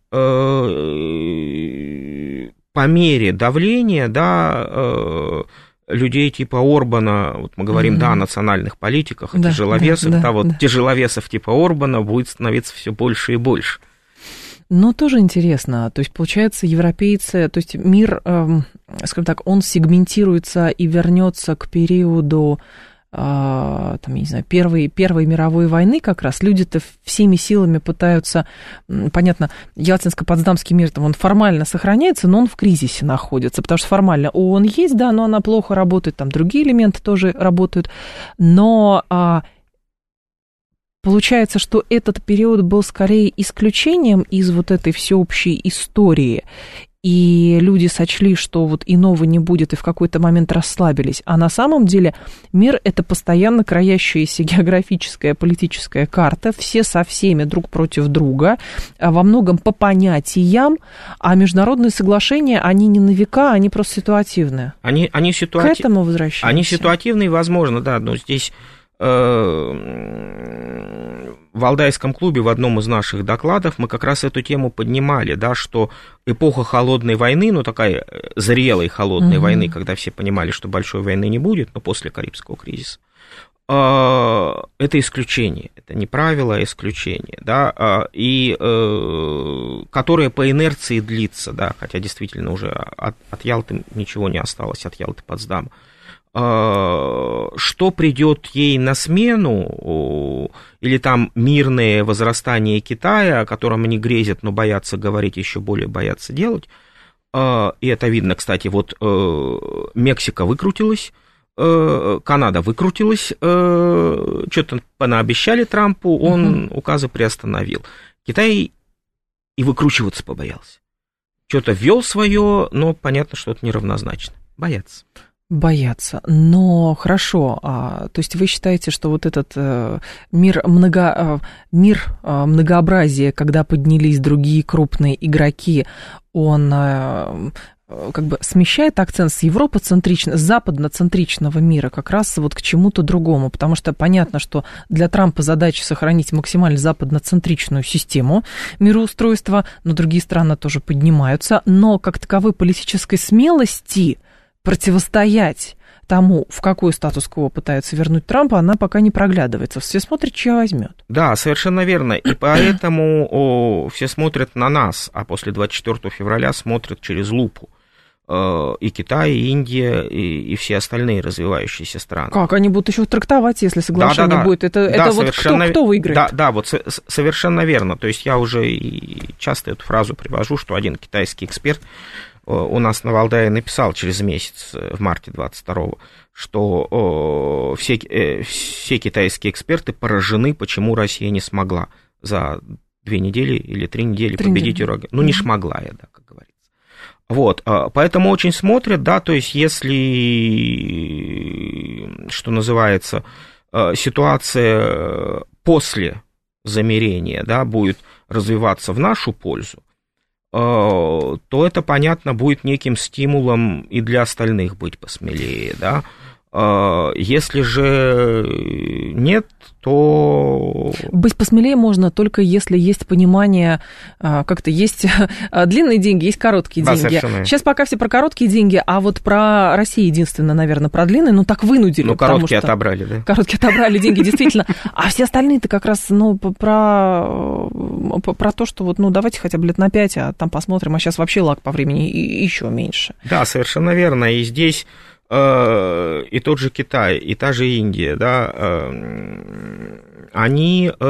по мере давления, да, людей типа Орбана, вот мы говорим, mm-hmm. да, о национальных политиках, о да, тяжеловесах, да, да, да, вот да. тяжеловесов типа Орбана будет становиться все больше и больше. Но тоже интересно, то есть, получается, европейцы, то есть мир, эм, скажем так, он сегментируется и вернется к периоду, э, там, я не знаю, Первой, Первой мировой войны как раз. Люди-то всеми силами пытаются, понятно, Ялтинско-Потсдамский мир, там, он формально сохраняется, но он в кризисе находится, потому что формально ООН есть, да, но она плохо работает, там другие элементы тоже работают, но... Э, Получается, что этот период был скорее исключением из вот этой всеобщей истории, и люди сочли, что вот иного не будет, и в какой-то момент расслабились. А на самом деле мир – это постоянно краящаяся географическая политическая карта, все со всеми друг против друга, во многом по понятиям, а международные соглашения, они не на века, они просто ситуативные. Они, они ситуати... К этому возвращаемся. Они ситуативные, возможно, да, но здесь... В Валдайском клубе в одном из наших докладов мы как раз эту тему поднимали, да, что эпоха холодной войны, ну, такая зрелой холодной mm-hmm. войны, когда все понимали, что большой войны не будет, но после Карибского кризиса, это исключение, это не правило, а исключение, да, и которое по инерции длится, да, хотя действительно уже от, от Ялты ничего не осталось, от Ялты-Потсдама. Что придет ей на смену, или там мирное возрастание Китая, о котором они грезят, но боятся говорить, еще более боятся делать, и это видно, кстати, вот Мексика выкрутилась, Канада выкрутилась, что-то понаобещали Трампу, он угу. указы приостановил. Китай и выкручиваться побоялся. Что-то ввел свое, но понятно, что это неравнозначно. Боятся. Боятся. Но хорошо, а, то есть вы считаете, что вот этот э, мир, много, э, мир э, многообразия, когда поднялись другие крупные игроки, он э, как бы смещает акцент с европоцентричного, с западноцентричного мира как раз вот к чему-то другому, потому что понятно, что для Трампа задача сохранить максимально западноцентричную систему мироустройства, но другие страны тоже поднимаются, но как таковой политической смелости противостоять тому, в какой статус-кво пытаются вернуть Трампа, она пока не проглядывается. Все смотрят, чья возьмет. Да, совершенно верно. И поэтому о, все смотрят на нас, а после двадцать четвёртого февраля смотрят через лупу. И Китай, и Индия, и, и все остальные развивающиеся страны. Как? Они будут еще трактовать, если соглашение да, да, да. будет? Это, да, это вот кто, кто выиграет? Да, да, вот совершенно верно. То есть я уже и часто эту фразу привожу, что один китайский эксперт у нас на Валдае написал через месяц, в марте двадцать второго, что все, все китайские эксперты поражены, почему Россия не смогла за две недели или три недели три победить недели. Ураган. Ну, не шмогла я, да, как говорится. Вот, поэтому очень смотрят, да, то есть если, что называется, ситуация после замирения, да, будет развиваться в нашу пользу, то это, понятно, будет неким стимулом и для остальных быть посмелее, да. Если же нет, то... Быть посмелее можно только если есть понимание, как-то есть длинные деньги, есть короткие да, деньги. Совершенно. Сейчас пока все про короткие деньги, а вот про Россию единственное, наверное, про длинные, ну так вынудили. Ну, короткие что... отобрали, да? Короткие отобрали деньги, действительно. А все остальные-то как раз, ну, про, про то, что вот, ну, давайте хотя бы лет на пять, а там посмотрим, а сейчас вообще лаг по времени еще меньше. Да, совершенно верно. И здесь и тот же Китай, и та же Индия, да, они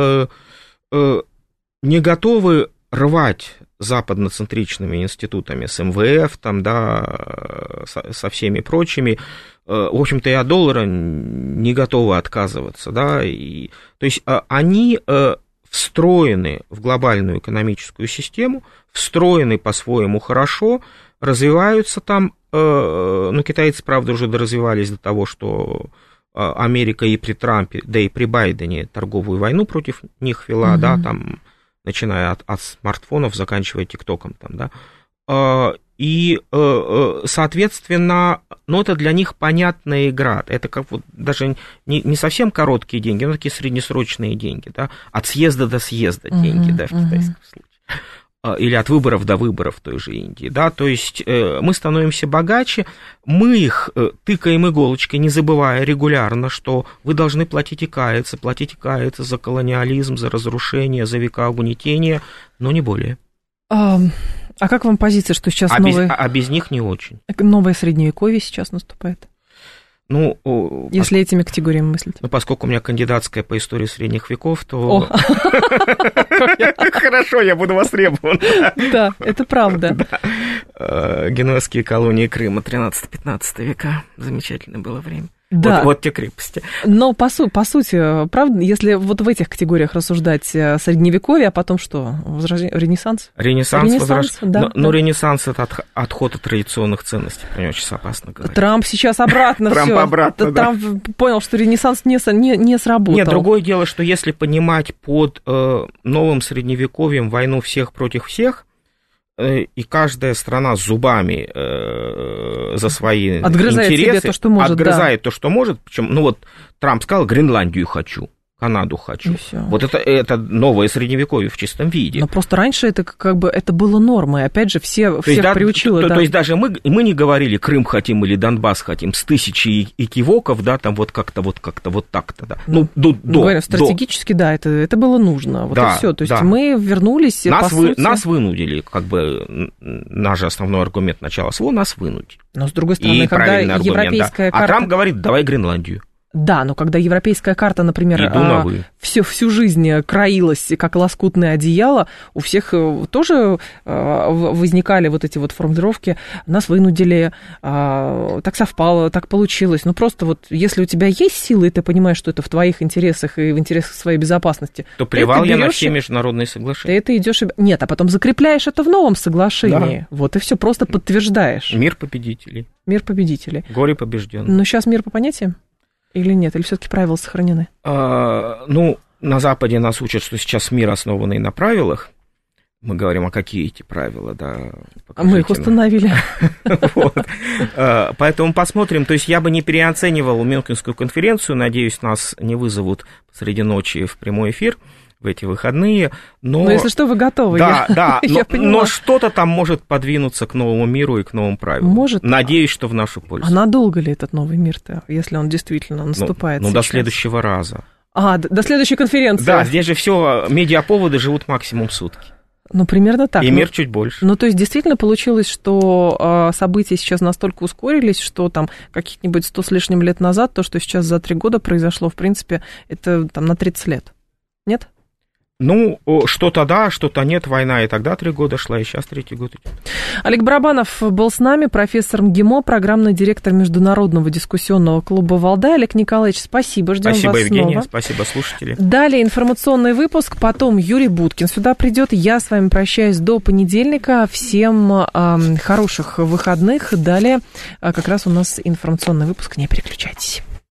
не готовы рвать западноцентричными институтами с эм вэ эф, там, да, со всеми прочими. В общем-то, и от доллара не готовы отказываться, да, и, то есть они встроены в глобальную экономическую систему, встроены по-своему хорошо, развиваются там. Ну, китайцы, правда, уже доразвивались до того, что Америка и при Трампе, да и при Байдене торговую войну против них вела, угу. да, там, начиная от, от смартфонов, заканчивая ТикТоком, там, да, и, соответственно, ну, это для них понятная игра, это как вот даже не, не совсем короткие деньги, но такие среднесрочные деньги, да, от съезда до съезда угу, деньги, да, в угу. китайском случае. Или от выборов до выборов в той же Индии, да, то есть мы становимся богаче, мы их тыкаем иголочкой, не забывая регулярно, что вы должны платить и каяться, платить и каяться за колониализм, за разрушение, за века угнетения, но не более. А, а как вам позиция, что сейчас а новое... Без, а без них не очень. Новое средневековье сейчас наступает? Ну, если пос... этими категориями мыслить. Ну, поскольку у меня кандидатская по истории средних веков, то... Хорошо, я буду востребован. Да, это правда. Генуэзские колонии Крыма, тринадцатый-пятнадцатый века. Замечательное было время. Да. Вот, вот те крепости. Но по, су- по сути, правда, если вот в этих категориях рассуждать средневековье, а потом что? Возрождение, Ренессанс? Ренессанс, Ренессанс возраж... да, но, да. но Ренессанс – это от, отход от традиционных ценностей, про него сейчас опасно говорить. Трамп сейчас обратно Трамп всё. обратно, да. Трамп понял, что Ренессанс не, не, не сработал. Нет, другое дело, что если понимать под э, новым средневековьем войну всех против всех, и каждая страна зубами э, за свои отгрызает интересы себе то, что может, отгрызает да. то, что может. Причем, ну вот Трамп сказал, Гренландию хочу, Канаду хочу. Вот это, это новое средневековье в чистом виде. Но просто раньше это как бы это было нормой. Опять же, все, всех есть, да, приучило. То, да. то есть даже мы, мы не говорили Крым хотим или Донбасс хотим с тысячей экивоков, да, там вот как-то, вот как-то, вот так-то, да. Ну, до, до, говорю, стратегически, до. да, это, это было нужно. Вот да, и все. То есть да. мы вернулись, нас по вы, сути... Нас вынудили, как бы, наш же основной аргумент начала СВО, нас вынудили. Но, с другой стороны, и когда аргумент, европейская да. карта... А Трамп говорит, давай Гренландию. Да, но когда европейская карта, например, а, всю, всю жизнь краилась как лоскутное одеяло, у всех тоже а, возникали вот эти вот формулировки, нас вынудили, а, так совпало, так получилось. Ну, просто вот если у тебя есть силы, и ты понимаешь, что это в твоих интересах и в интересах своей безопасности, то плевал я на все международные соглашения. Ты это идешь и... Нет, а потом закрепляешь это в новом соглашении. Да. Вот и все, просто подтверждаешь. Мир победителей. Мир победителей. Горе побежденных. Но сейчас мир по понятиям? Или нет? Или все-таки правила сохранены? А, ну, на Западе нас учат, что сейчас мир, основанный на правилах. Мы говорим, а какие эти правила, да? А мы их установили. Поэтому посмотрим. То есть я бы не переоценивал Мюнхенскую конференцию. Надеюсь, нас не вызовут посреди ночи в прямой эфир в эти выходные, но... Ну, если что, вы готовы. Да, я, да, я но, но что-то там может подвинуться к новому миру и к новым правилам. Может. Надеюсь, что в нашу пользу. А надолго ли этот новый мир-то, если он действительно наступает? Ну, ну до следующего раза. А, до, до следующей конференции. Да, здесь же все, медиаповоды живут максимум сутки. Ну, примерно так. И ну, мир чуть больше. Ну, то есть, действительно получилось, что э, события сейчас настолько ускорились, что там каких-нибудь сто с лишним лет назад, то, что сейчас за три года произошло, в принципе, это там на тридцать лет. Нет? Ну, что-то да, что-то нет, война и тогда три года шла, и сейчас третий год идет. Олег Барабанов был с нами, профессор МГИМО, программный директор Международного дискуссионного клуба «Валдай». Олег Николаевич, спасибо, ждем спасибо, вас Евгения, снова. Спасибо, слушатели. Далее информационный выпуск, потом Юрий Буткин сюда придет. Я с вами прощаюсь до понедельника. Всем э, хороших выходных. Далее э, как раз у нас информационный выпуск, не переключайтесь.